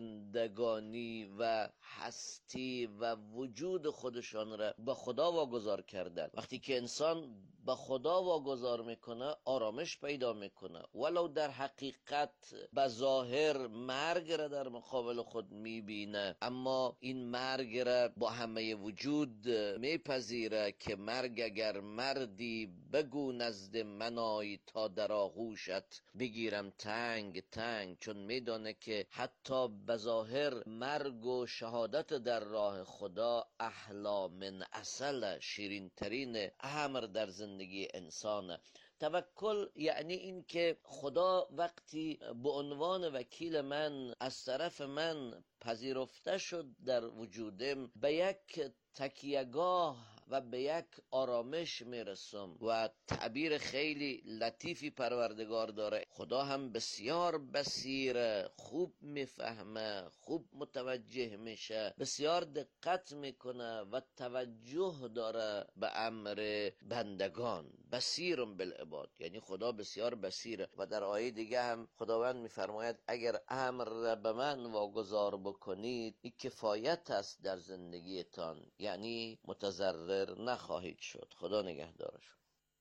O: زندگانی و هستی و وجود خودشان را به خدا واگذار کردند. وقتی که انسان به خدا واگذار میکنه آرامش پیدا میکنه، ولو در حقیقت به ظاهر مرگ را در مقابل خود میبینه، اما این مرگ را با همه وجود میپذیره که مرگ اگر مردی بگو نزد منای تا در آغوشت بگیرم تنگ تنگ، چون میدانه که حتی به ظاهر مرگ و شهادت در راه خدا احلا من عسل، شیرین ترین امر در زندگی انسانه. توکل یعنی این که خدا وقتی به عنوان وکیل من از طرف من پذیرفته شد در وجودم، به یک تکیهگاه و به یک آرامش میرسم. و تعبیر خیلی لطیفی پروردگار داره. خدا هم بسیار بصیره، خوب میفهمه، خوب متوجه میشه، بسیار دقت میکنه و توجه داره به امر بندگان. بصیرم بالعباد، یعنی خدا بسیار بصیره. و در آیه دیگه هم خداوند میفرماید اگر امر را به من واگذار بکنید این کفایت است در زندگیتان، یعنی متضرر نخواهید شد. خدا نگهدارش.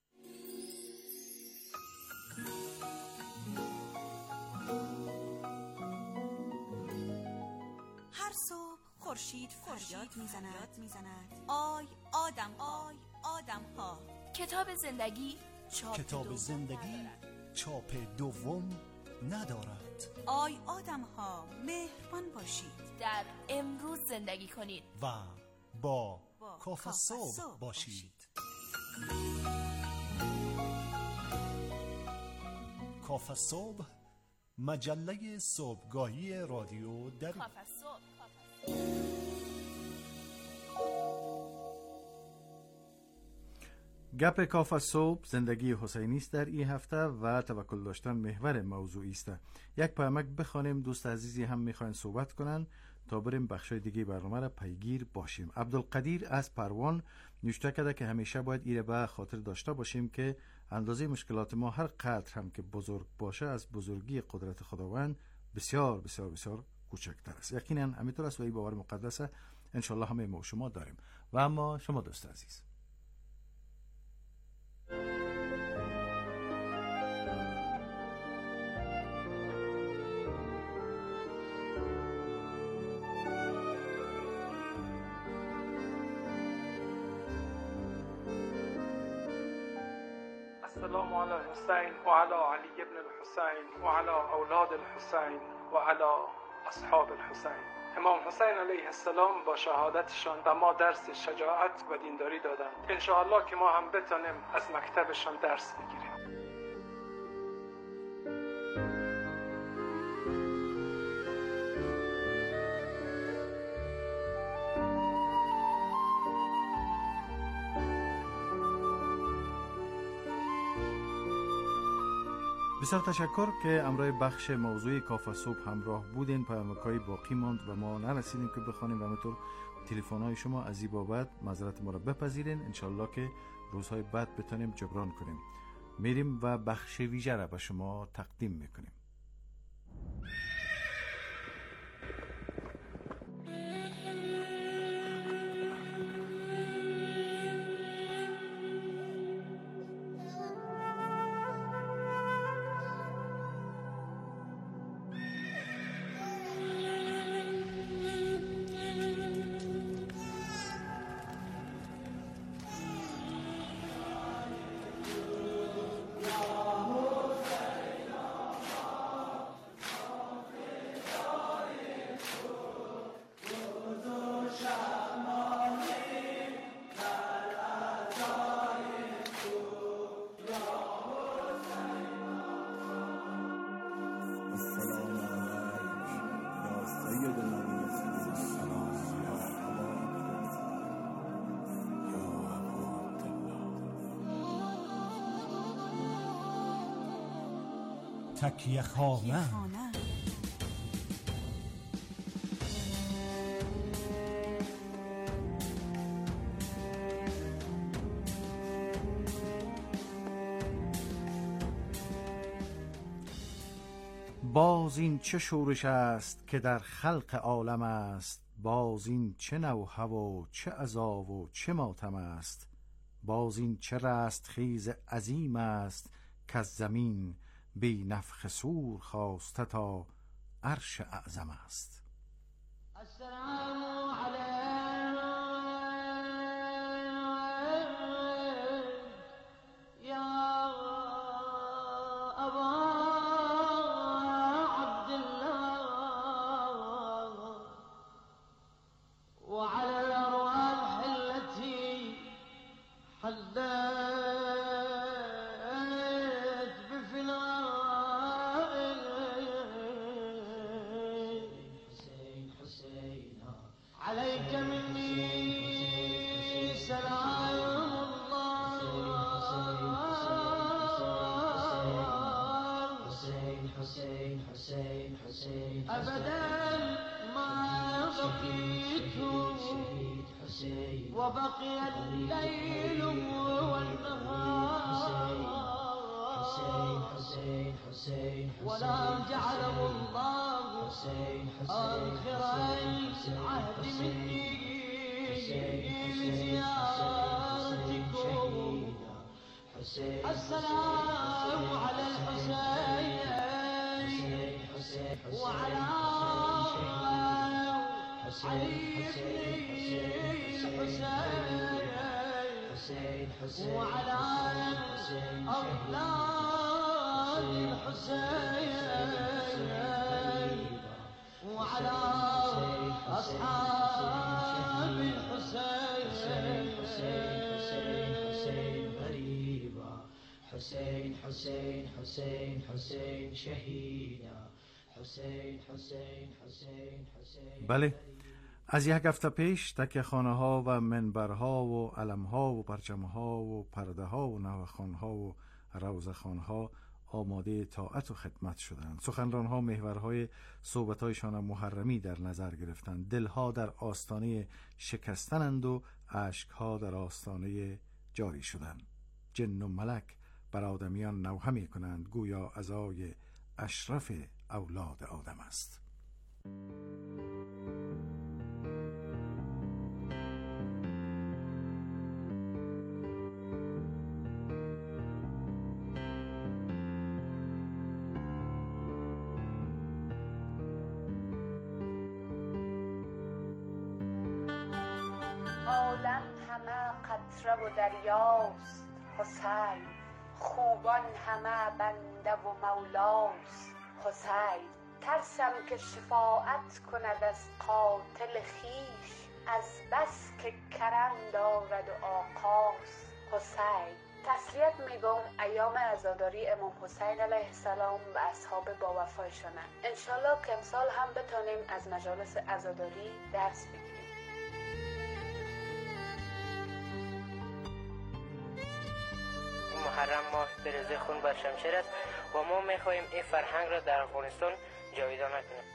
C: هر صبح خورشید فریاد میزند میزند آی آدم آی آدم ها.
H: کتاب زندگی چاپ
D: کتاب زندگی چاپ دوم ندارد.
C: آی آدم ها مهربان باشید،
H: در امروز زندگی کنید
D: و با کافه صبح باشید. کافه صبح، مجله صبحگاهی رادیو در
H: کافه صبح.
E: گپ کافه صبح زندگی حسینی است در این هفته و توکل داشتن محور موضوعی است. یک پیامک بخوانیم، دوست عزیزی هم میخواین صحبت کنن تا بریم بخشای دیگه برنامه را پیگیر باشیم. عبدالقدیر از پروان نوشته کرده که همیشه باید ایره به خاطر داشته باشیم که اندازه مشکلات ما هر قدر هم که بزرگ باشه از بزرگی قدرت خداوند بسیار بسیار بسیار کوچکتر است. یقینا همینطور است و این باور مقدسه انشالله همه ما شما داریم. و اما شما دوست عزیز،
K: السلام على الحسين وعلى علي بن الحسين وعلى أولاد الحسين وعلى أصحاب الحسين. امام حسین علیه السلام با شهادتشان و ما درس شجاعت و دینداری دادند. انشاءالله که ما هم بتانیم از مکتبشان درس بگیریم.
E: بسیار تشکر که امروی بخش موضوع کافه صبح همراه بودین. پیامک‌های باقی ماند و ما نرسیدیم که بخوانیم و همینطور تلفن‌های شما از این بابت معذرت ما را بپذیرین. انشالله که روزهای بعد بتونیم جبران کنیم. میریم و بخش ویژه را به شما تقدیم میکنیم.
D: تکیه خانه.
E: باز این چه شورش است که در خلق عالم است، باز این چه نوحه و چه عذاب و چه ماتم است، باز این چه رستخیز عظیم است که از زمین بی نفخ صور خواسته تا عرش اعظم است.
N: السلام علیک یا ابا عبدالله وعلى الارواح التي حلت عليك مني سلام الله حسين حسين حسين حسين أبدا ما بقيت وبقي الليل والنهار حسين حسين حسين ولا جعله الله آخر العهد مني بزيارتكم. السلام على الحسين وعلى علي الحسين وعلى أولاد الحسين وعلى أصحاب الحسين. حسين غريبا حسين حسين حسين حسين شهيدا حسين حسين حسين حسين.
E: بله، از یک هفته پیش تکیه خانه ها و منبرها و علم ها و پرچم ها و پرده ها و نوخان ها و روزه خان ها آماده طاعت و خدمت شدند. سخنران ها محورهای صحبت هایشان محرمی در نظر گرفتند. دلها در آستانه شکستنند و اشک ها در آستانه جاری شدند. جن و ملک بر آدمیان نوحه می کنند گویا عزای اشرف اولاد آدم است.
B: عالم همه قطره و دریاست حسین، خوبان همه بنده و مولاست حسین. ترسم که شفاعت کند از قاتل خیش، از بس که کرم دارد و آقاست حسین. تسلیت میگم ایام عزاداری امام حسین علیه السلام و اصحاب با وفایشانه. انشالله که امسال هم بتونیم از مجالس عزاداری درس بگیریم.
P: محرم ماه بریز خون بر شمشیر است و ما میخواهیم این فرهنگ را در افغانستان جاویدانه کنیم.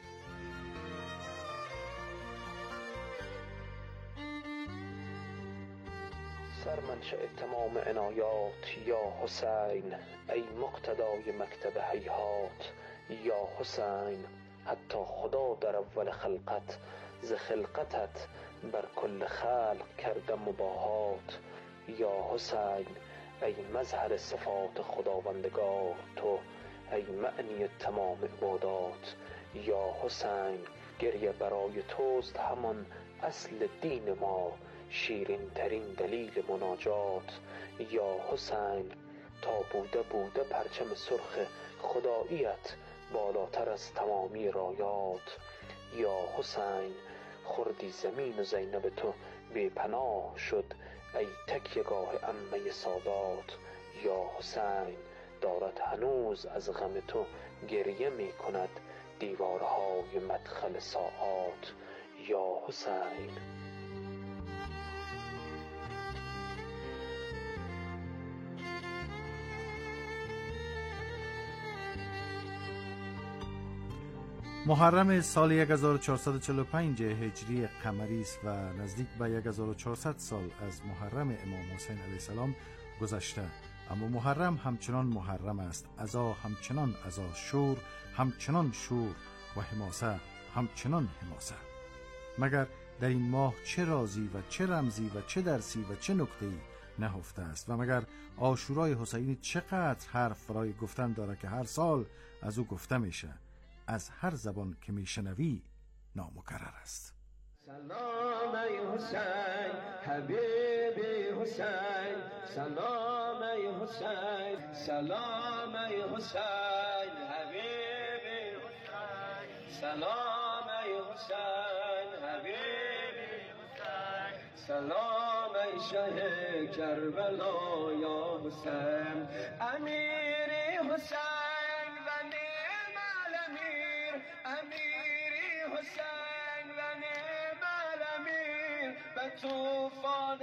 F: سرمنشأ تمام عنایات یا حسین، ای مقتدای مکتب هیهات یا حسین. حتی خدا در اول خلقت ز خلقتت بر کل خلق کرده مباهات یا حسین. ای مظهر صفات خداوندگار تو، ای معنی تمام عبادات یا حسین. گریه برای توست همان اصل دین ما، شیرین ترین دلیل مناجات یا حسین. تا بوده بوده پرچم سرخ خداییت، بالاتر از تمامی رایات یا حسین. خردی زمین و زینب تو بی پناه شد، ای تکیه‌گاه عمه سادات یا حسین. دارد هنوز از غم تو گریه می کند دیوارهای مدخل ساعات یا حسین.
E: محرم سال هزار و چهارصد و چهل و پنج هجری قمری است و نزدیک به هزار و چهارصد سال از محرم امام حسین علیه السلام گذشته، اما محرم همچنان محرم است. عزا همچنان عزا، شور همچنان شور و حماسه همچنان حماسه. مگر در این ماه چه رازی و چه رمزی و چه درسی و چه نکته‌ای نهفته است؟ و مگر عاشورای حسینی چقدر حرف برای گفتن داره که هر سال از او گفته میشه، از هر زبان که میشنوی نامکرر است.
N: سلام ای حسین حبیبی حسین، سلام ای حسین، سلام ای حسین حبیبی حسین، سلام ای حسین حبیبی حسین، سلام ای شه کربلا یا حسین. امیری حسین و نعم الامیر، امیری حسین و نعم الامیر. به توفان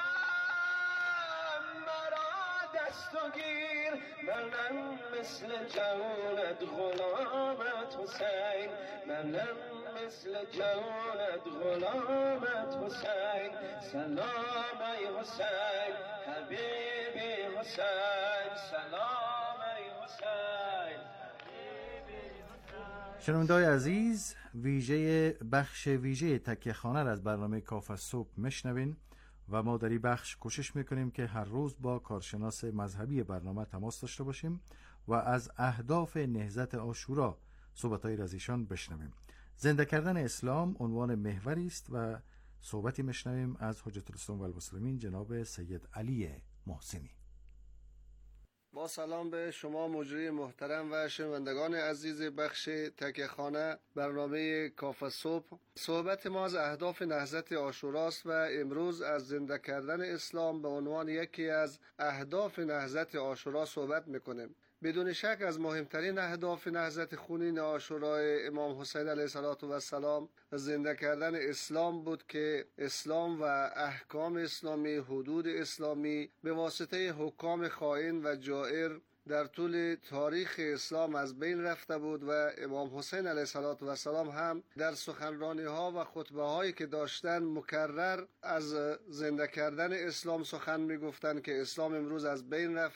N: غم مرا دست و گیر، منم مثل جانت غلامت حسین، منم مثل جانت غلامت حسین. سلام ای حسین حبیبی حسین، سلام ای حسین.
E: شنونده‌های عزیز، ویژه بخش ویژه تکیه خانه را از برنامه کاف صبح میشنوین و ما در این بخش کوشش میکنیم که هر روز با کارشناس مذهبی برنامه تماس داشته باشیم و از اهداف نهضت عاشورا صحبت‌هایی از ایشان بشنویم. زنده کردن اسلام عنوان محوری است و صحبتی میشنویم از حجت الاسلام و المسلمین جناب سید علی محسنی.
Q: با سلام به شما مجری محترم و شنوندگان عزیز بخش تکیه خانه برنامه کاف صبح. صحبت ما از اهداف نهضت عاشوراست و امروز از زنده کردن اسلام به عنوان یکی از اهداف نهضت عاشورا صحبت میکنیم. بدون شک از مهمترین اهداف نهضت خونین عاشورای امام حسین علیه السلام زنده کردن اسلام بود که اسلام و احکام اسلامی، حدود اسلامی به واسطه حکام خائن و جائر در طول تاریخ اسلام از بین رفته بود و امام حسین علیه السلام هم در سخنرانی ها و خطبه هایی که داشتن مکرر از زنده کردن اسلام سخن می گفتن که اسلام امروز از بین رفته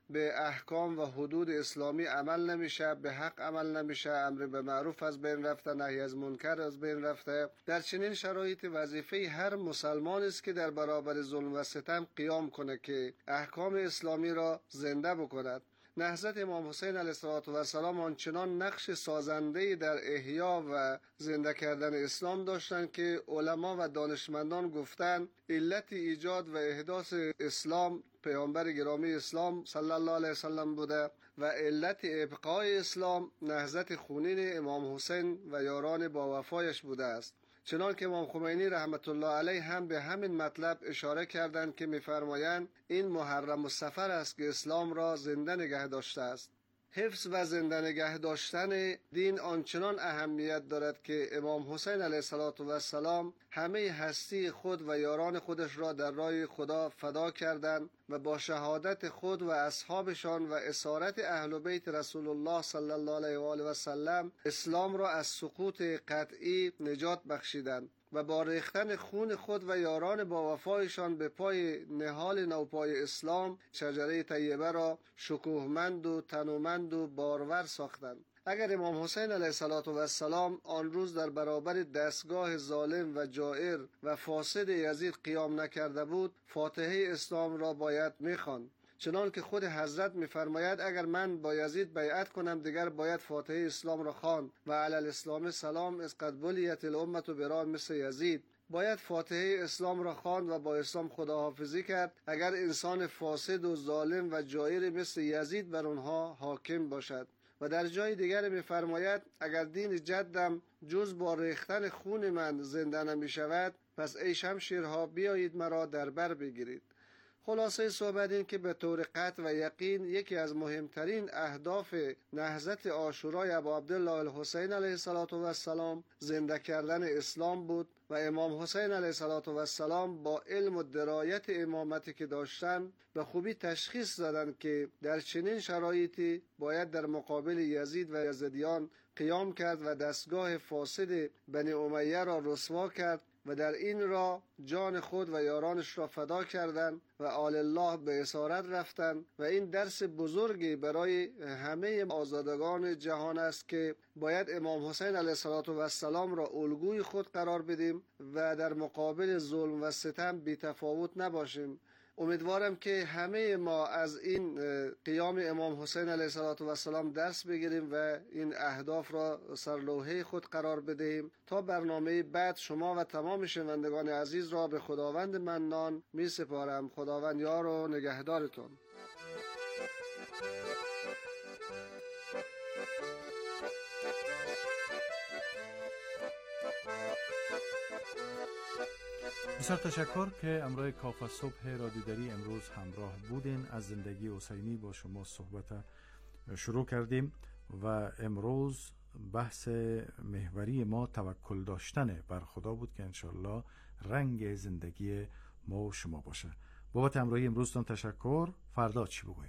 Q: به احکام و حدود اسلامی عمل نمیشه، به حق عمل نمیشه، امر به معروف از بین رفته، نهی از منکر از بین رفته. در چنین شرایط وظیفه هر مسلمان است که در برابر ظلم و ستم قیام کنه که احکام اسلامی را زنده بکند. نهضت امام حسین علیه السلام آنچنان نقش سازنده‌ای در احیا و زنده کردن اسلام داشتند که علما و دانشمندان گفتند علت ایجاد و احداث اسلام پیامبر گرامی اسلام صلی الله علیه وسلم بوده و علت ابقای اسلام نهضت خونین امام حسین و یاران با وفایش بوده است. چنان که امام خمینی رحمت الله علیه هم به همین مطلب اشاره کردند که می‌فرمایند این محرم السفر است که اسلام را زنده نگه داشته است. حفظ و زنده نگه داشتن دین آنچنان اهمیت دارد که امام حسین علیه السلام همه هستی خود و یاران خودش را در راه خدا فدا کردند و با شهادت خود و اصحابشان و اسارت اهل بیت رسول الله صلی الله علیه و آله و سلم اسلام را از سقوط قطعی نجات بخشیدند و با ریختن خون خود و یاران با وفایشان به پای نهال نوپای اسلام شجره طیبه را شکوهمند و تنومند و بارور ساختند. اگر امام حسین علیه السلام آن روز در برابر دستگاه ظالم و جائر و فاسد یزید قیام نکرده بود، فاتحه اسلام را باید می‌خواند. چنان که خود حضرت می‌فرماید اگر من با یزید بیعت کنم دیگر باید فاتحه اسلام را خواند و علی الاسلام سلام از قد بلیت الامة برا مثل یزید. باید فاتحه اسلام را خواند و با اسلام خداحافظی کرد اگر انسان فاسد و ظالم و جائر مثل یزید بر آنها حاکم باشد. و در جای دیگر می‌فرماید اگر دین جدم جز با ریختن خون من زنده نمی شود پس ای شمشیرها بیایید مرا در بر بگیرید. خلاصه صحبت این که به طور قطع و یقین یکی از مهمترین اهداف نهضت عاشورای ابا عبدالله الحسین علیه السلام زنده کردن اسلام بود و امام حسین علیه السلام با علم و درایت امامتی که داشتن به خوبی تشخیص دادند که در چنین شرایطی باید در مقابل یزید و یزیدیان قیام کرد و دستگاه فاسد بنی امیه را رسوا کرد و در این را جان خود و یارانش را فدا کردند و آل الله به اسارت رفتند و این درس بزرگی برای همه آزادگان جهان است که باید امام حسین علیه السلام را الگوی خود قرار بدیم و در مقابل ظلم و ستم بی تفاوت نباشیم. امیدوارم که همه ما از این قیام امام حسین علیه السلام درس بگیریم و این اهداف را سرلوحه خود قرار بدهیم. تا برنامه بعد شما و تمام شنوندگان عزیز را به خداوند منان می سپارم. خداوند یار و نگهدارتون.
E: بسیار تشکر که امروز کافه صبح رادیودری امروز همراه بودین. از زندگی حسینی با شما صحبت شروع کردیم و امروز بحث محوری ما توکل داشتن بر خدا بود که انشالله رنگ زندگی ما و شما باشه. بابت همراهی امروزتان تشکر. فردا چی بگویم؟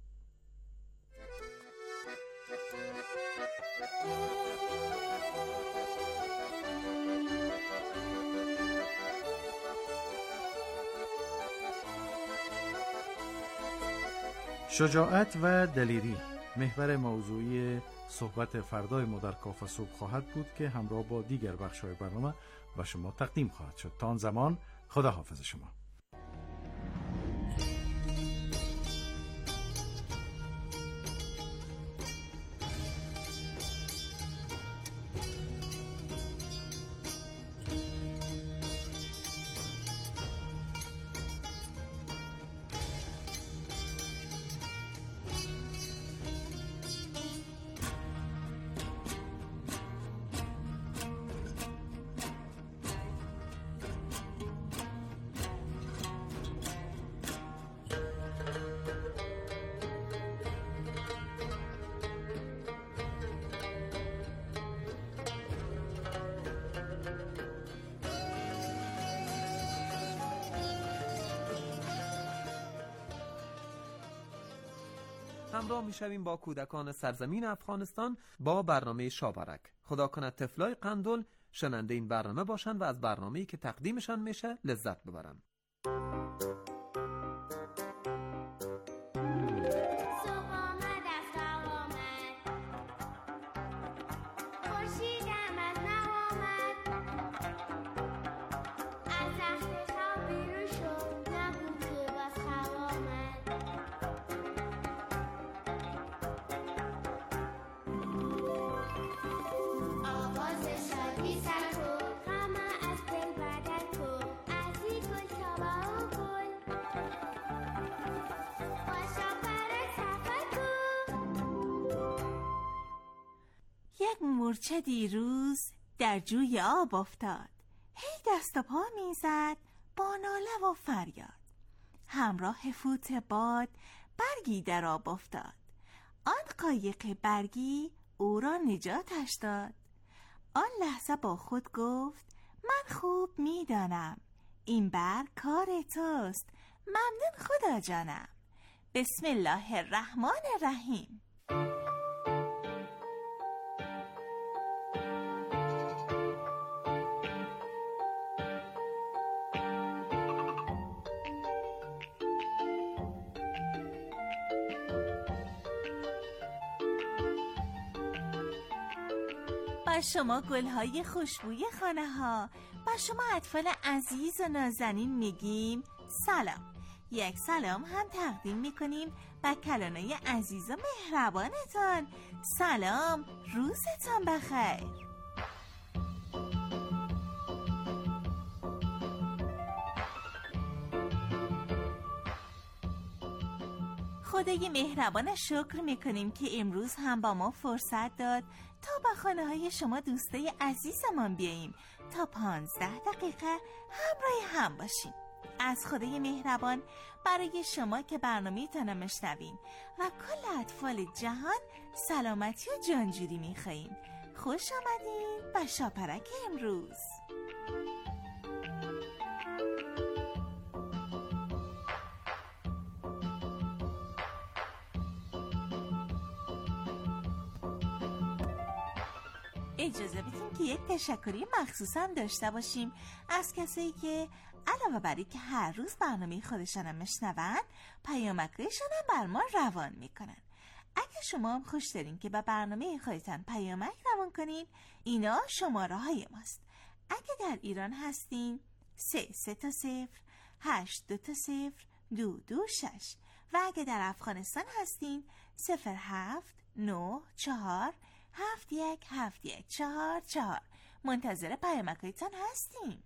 E: شجاعت و دلیری محور موضوعی صحبت فردای ما در کافه صبح خواهد بود که همراه با دیگر بخش‌های برنامه و شما تقدیم خواهد شد. تا آن زمان خدا حافظ شما.
R: همراه میشویم با کودکان سرزمین افغانستان با برنامه شابرک. خدا کند طفلای قندل شننده این برنامه باشند و از برنامه‌ای که تقدیمشان میشه لذت ببرند.
L: یک مورچه دیروز در جوی آب افتاد، هی دست و پا میزد با ناله و فریاد. همراه فوت باد برگی در آب افتاد، آن قایق برگی او را نجاتش داد. آن لحظه با خود گفت من خوب میدانم این برگ کار توست، ممنون خدا جانم. بسم الله الرحمن الرحیم. با شما گلهای خوشبوی خانه ها، با شما اطفال عزیز و نازنین میگیم سلام. یک سلام هم تقدیم میکنیم به کلانای عزیز و مهربانتان. سلام، روزتان بخیر. خدای مهربان شکر میکنیم که امروز هم با ما فرصت داد تا با خانه های شما دوستای عزیزمان بیاییم تا پانزده دقیقه همراه هم باشیم. از خدای مهربان برای شما که برنامه تانو مشنوین و کل اطفال جهان سلامتی و جانجوری میخواییم. خوش آمدین به شاپرک امروز. اجازه بدیم که یک تشکری مخصوصا داشته باشیم از کسایی که علاوه بر اینکه هر روز برنامه خودشان هم میشنون، پیامکشان هم بر ما روان میکنن. اگه شما هم خوش دارین که به برنامه خودتان پیامک روان کنین، اینا شماره های ماست. اگه در ایران هستین سه سه تا صفر هشت دو تا صفر دو دو شش و اگه در افغانستان هستین صفر هفت نه چهار هفت یک هفت یک چهار چهار. منتظر پیامکایتان هستیم.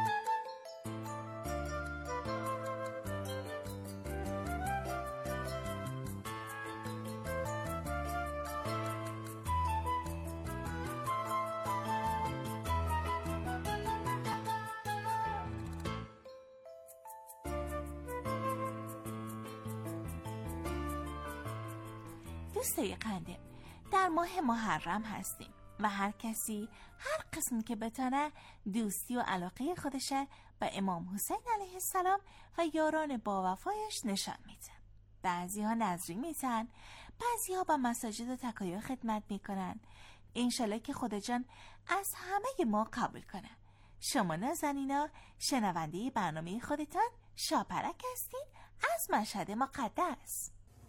L: دوستای قندم، در ماه محرم هستیم و هر کسی هر قسم که بتونه دوستی و علاقه خودشه به امام حسین علیه السلام و یاران با وفایش نشان میده. بعضی ها نذری میزن، بعضی ها با مساجد و تکایا خدمت میکنن. انشالله که خدا جان از همه ما قبول کنه. شما نازنینا شنونده برنامه خودتان شاپرک هستین از مشهد مقدس.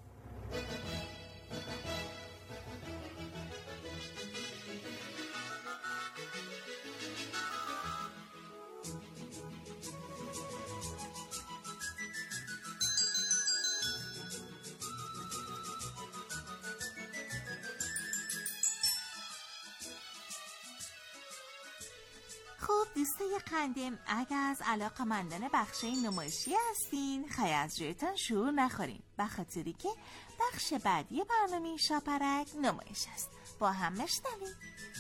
L: خب دوستای قندم، اگر از علاقه‌مندان بخش نمایشی هستین خیلی از جایتان شور نخورین، به خاطری که بخش بعدی برنامه شاپرک نمایش است. با هم مشنویم.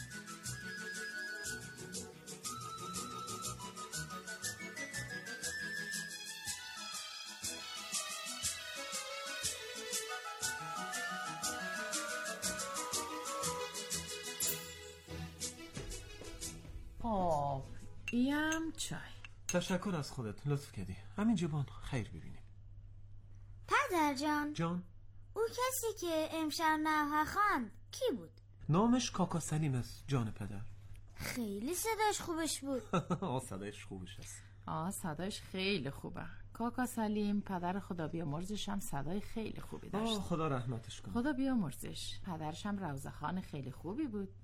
J: آب یم چای.
R: تشکر از خودت، لطف کردی. همین جبان خیر ببینیم.
S: پدر جان
R: جان
S: او کسی که امشب نوحه خواند کی بود؟
R: نامش کاکا سلیم است جان پدر.
S: خیلی صداش خوبش بود.
R: آه صداش خوبش است.
J: آه صداش خیلی خوبه. کاکا سلیم پدر خدا بیامرزش هم صدای خیلی خوبی داشت.
R: آه خدا رحمتش کنه.
J: خدا بیامرزش. پدرش هم روزخان خیلی خوبی بود.